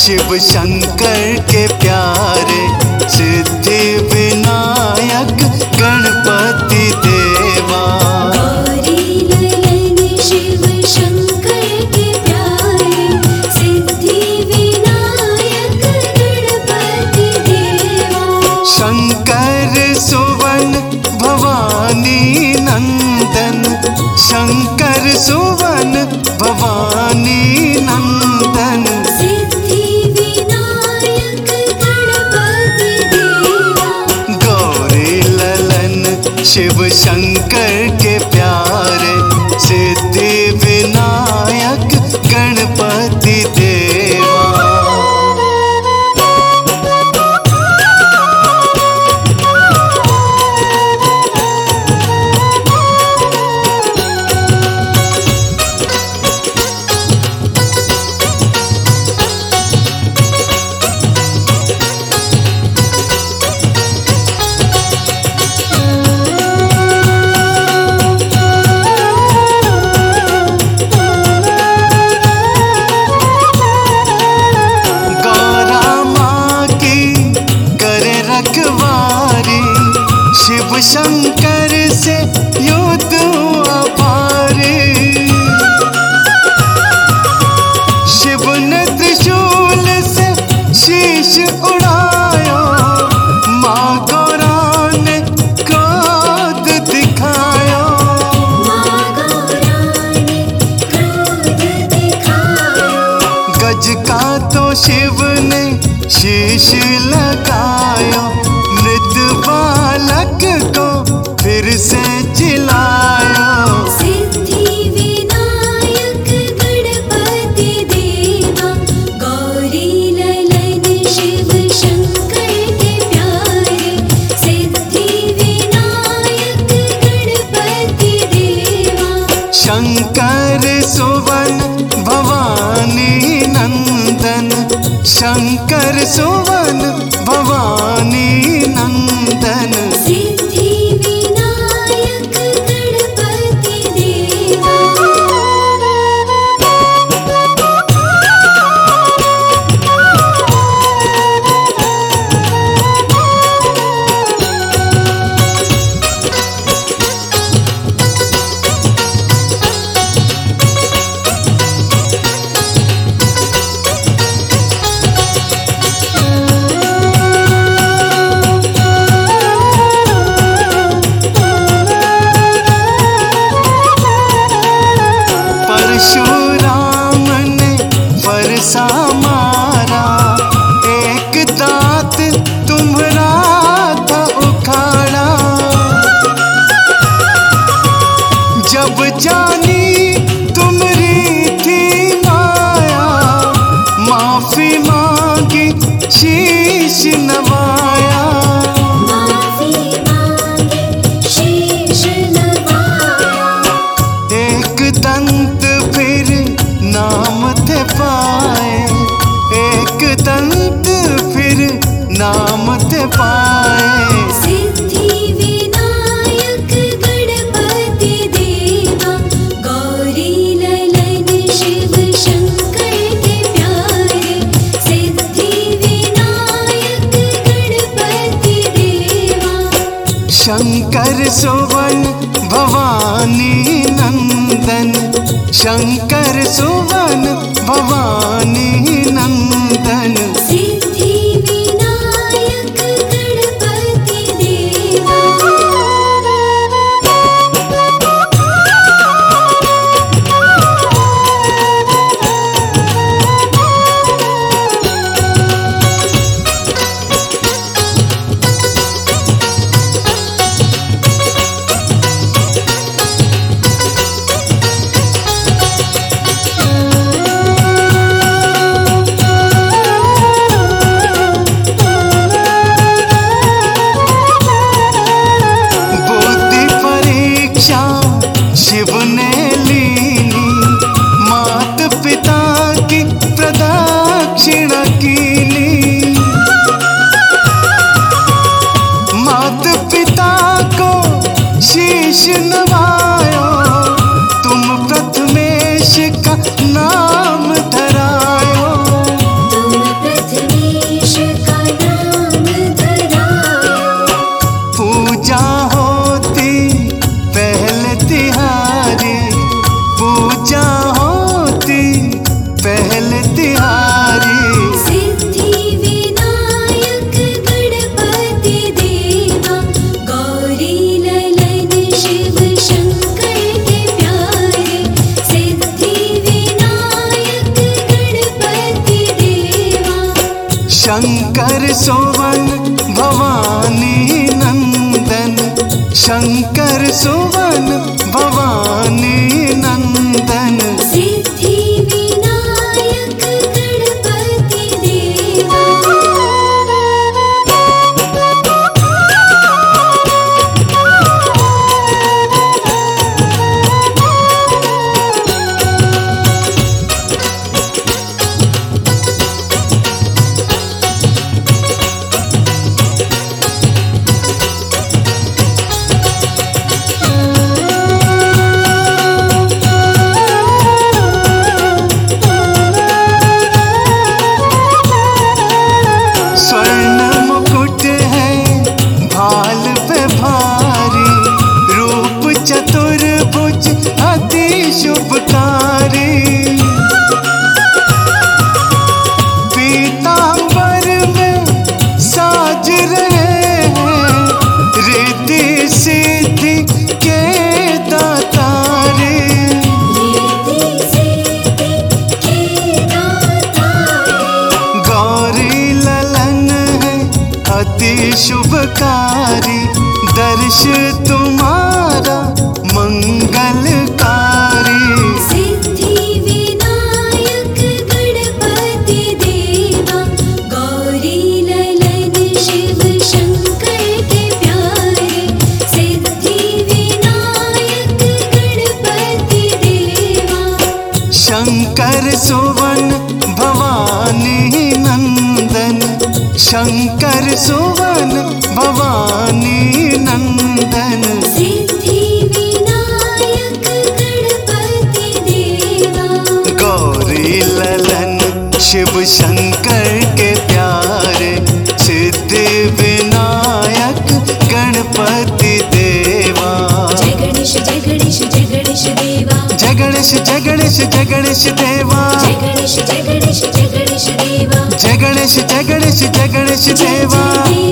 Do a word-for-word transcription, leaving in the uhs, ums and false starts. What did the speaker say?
शिव शंकर के प्यारे, सिद्धि विनायक गणपति देवा। गौरी ललन शिव शंकर के प्यारे, सिद्धि विनायक गणपति देवा। शंकर सुवन भवानी नंदन, शंकर सुवन भवानी नंदन, सिद्धि विनायक गणपति देवा। गौरी ललन शिव शंकर के प्यारे, सिद्धि विनायक गणपति देवा। शिव शंकर से युद्ध अपारे, शिव ने त्रिशूल से शीश उड़ाया, माँ गौरा ने क्रोध दिखाया। माँ गौरा ने क्रोध दिखाया। गज का तो शिव ने शीश लगाया, मृत बालक को फिर से जिलाया। सिद्धि विनायक गणपति देवा। गौरी ललन शिव शंकर के प्यारे, सिद्धि विनायक गणपति देवा। शंकर सुवन भवानी नंदन, शंकर सुवन भवानी नंदन, सिद्धि विनायक गणपति देवा। परशुराम ने फरसा मारा, एक दांत तुम्हारा था उखाड़ा। जब जानी तुम्हारी थी माया, माफी मांगी शीश नवाया। माफी मांगे शीश नवाया। एक दंत फिर नाम थे पाए, एक दंत फिर नाम थे पाए। सिद्धि विनायक गणपति देवा। गौरी ललन शिव शंकर के प्यारे, सिद्धि विनायक गणपति देवा। शंकर सुवन भवानी नंदन, शंकर सुवन भवानी नंदन, सिद्धि विनायक गणपति देवा। नाम धरायो, तुम सुवन भवानी नंदन सिद्धि विनायक गणपति देवा स्वर्ण मुकुट है भाल पे भारी रूप चतुर्भुज अति शुभकारी पीतांबर में साज रहे हैं रिद्धि सिद्धि के दातारे रिद्धि सिद्धि के दातारे गौरी ललन है अति शुभकारी दर्श तुम्हारा मंगलकारी सिद्धि विनायक गणपति देवा गौरी ललन शिव शंकर के प्यारे सिद्धि विनायक गणपति देवा शंकर सुवन भवानी नंदन शंकर सुवन भवानी नंदन सिद्धि विनायक गणपति देवा गौरी ललन शिव शंकर के प्यारे सिद्धि विनायक गणपति देवा जय गणेश जय गणेश जय गणेश देवा जय गणेश जय गणेश जय गणेश देवा जय गणेश जय गणेश जय गणेश देवा जय गणेश जय गणेश जय गणेश जय देवा जय